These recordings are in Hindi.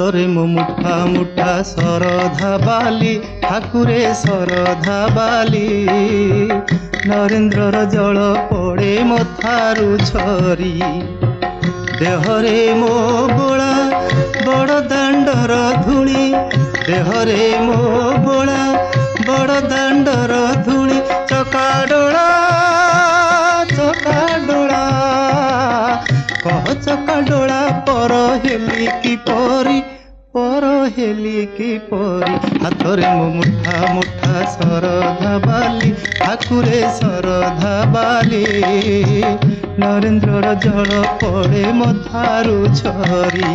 हाथरे मो मुठा मुठा सरधा बाली ठाकुरे सरधा बाली नरेन्द्रर जल पड़े मथारु झरी देहरे मो बोला बड़ दांडर धूली देहरे मो बोला बड़ दांडर धूली चकाडोला कह चकाडोला पर हेली की परी हाथरे मो मुठा मुठा सरधा बाली ठाकुरे सरधा बाली नरेन्द्रर जल पड़े मथारु झरी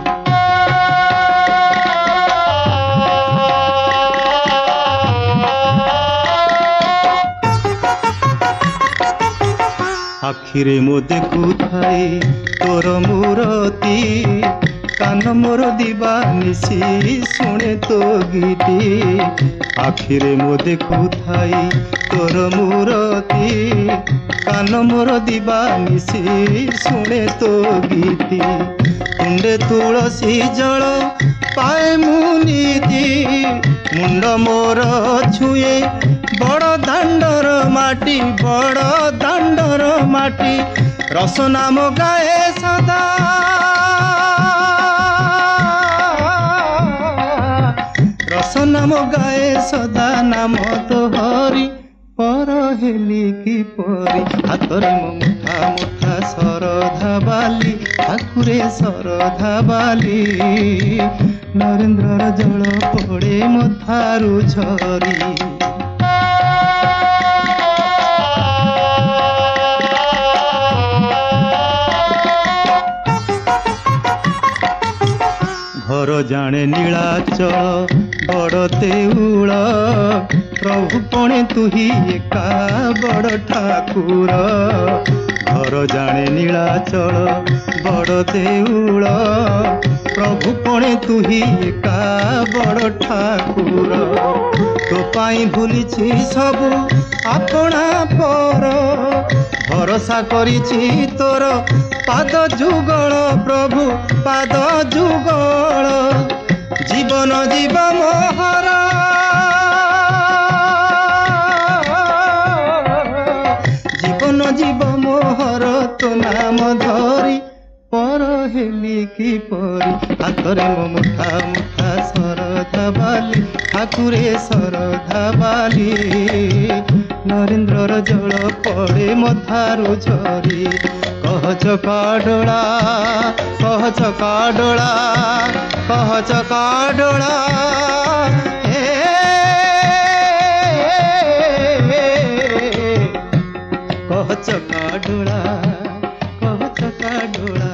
आखिरे मो देखु थाई तोर मूरती कान मोर दिवानिसी शुणे तो गीती आखिरे मो देखु थाई तोर मूरती कान मोर दिवानिसी शुणे तो गीती कुंडे तुलसी जल पाए मुनीति मुंड मोर छुए बड़ दांडर माटी रस नाम गाए सदा रस नाम गाए सदा नाम तो हरि पर हेली की परी हाथरे मो मुठा मुठा सरधा बाली ठाकुरे सरधा बाली नरेन्द्रर जल पड़े मथारु झरी घर जाने नीलाचल बड़ देउल प्रभु पणे तुही एका बड़ ठाकुर घर जाने नीलाचल बड़ देउल प्रभु पणे तुही एका बड़ ठाकुर तो पाई भूलिछि सबु आपणा पर भरोसा करिछि तोर पाद जुगल प्रभु पाद जुगल जीवन जीव मोहर जीवन जीव मोहर तो नाम धरी पर हेली की परी हाथरे मो मुठा मुठा सरधा बाली ठाकुरे सरधा बाली नरेन्द्रर जल पड़े मथारु झरी कह चकाडोला कह चकाडोला कह चकाडोला कह चकाडोला कह चकाडोला